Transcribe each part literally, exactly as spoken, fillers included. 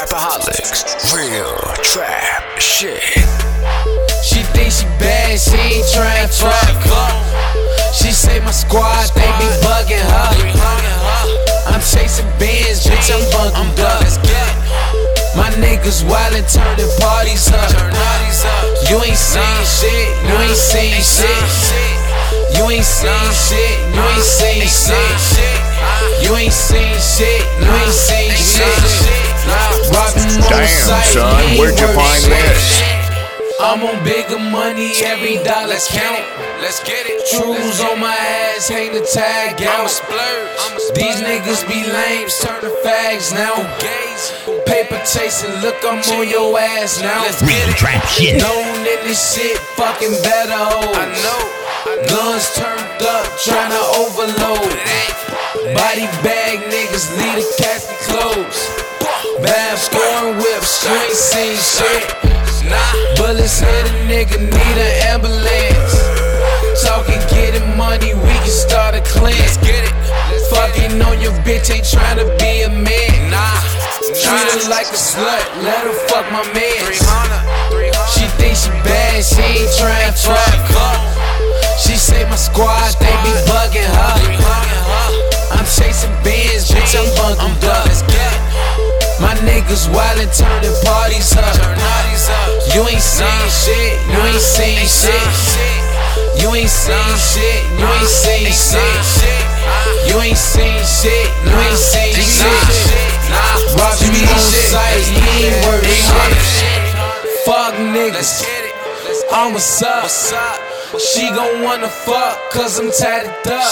Trapaholics, real trap shit. She think she bad, she ain't tryna fuck. She say my squad, they be bugging her. I'm chasing bands, bitch, I'm bugging up. My niggas wildin', turning parties up. You ain't seen shit, you ain't seen shit. You ain't seen shit, you ain't seen shit. You ain't seen shit, you ain't seen shit. Damn, son, where'd you find this? I'm on bigger money, every dollar's count. Let's get it. Trues on my ass, hang the tag out. I'ma splurge. These niggas be lames, turn to fags now. Paper chasing, look, I'm on your ass now. Let's get it. Trap shit. Known in this shit, fucking better hoes. I know. Guns turned up, tryna overload. Body bag niggas, leave the casket closed. Bad foreign whips, you ain't seen shit. Bullets hit a nigga, need an ambulance. Talking getting money, we can start a clan. Let's get it. Fucking on your bitch, ain't tryna be a man. Nah. Treat her like a slut, let her fuck my man. three hundred. She think she bad, she ain't tryna fuck. She say my squad, they be bugging her. I'm chasing bands, bitch, I'm bugging up. My niggas wildin', turning parties up. You ain't seen shit, you ain't seen shit. You ain't seen shit, you ain't seen shit. You ain't seen shit, you ain't seen shit. Robbing me on sight, you ain't worth shit. Fuck niggas, I'm what's up. She gon' wanna fuck, cause I'm tatted up.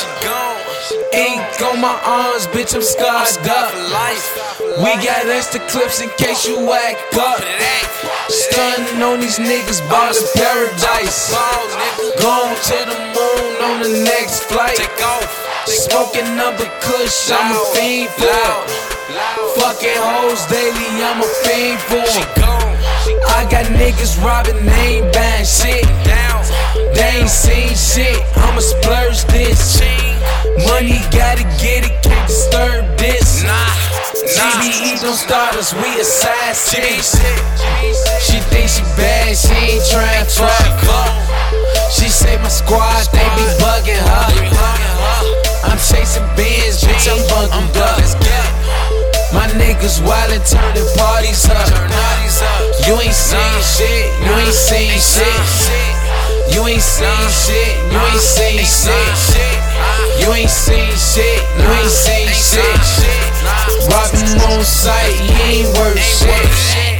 Ink on my arms, bitch, I'm scarred up. We got extra clips in case you whack up. Stunning on these niggas, ball in paradise. Gone to the moon on the next flight. Smoking number kush, I'm a fiend for it. Fucking hoes daily, I'm a fiend for it. I got niggas robbing, they ain't buying shit. They ain't seen shit, I'ma splurge this. Money gotta get it, can't disturb this. G B E don't start us, we assassins. She think she bad, she ain't tryna fuck. She say my squad, they be bugging her. I'm chasing bands, bitch, I'm bugging up. My niggas wildin', turning parties up. You ain't seen shit, you ain't seen shit. You ain't seen shit, you ain't seen shit. You ain't seen shit, you ain't seen shit. Robbing on sight, you ain't worth shit.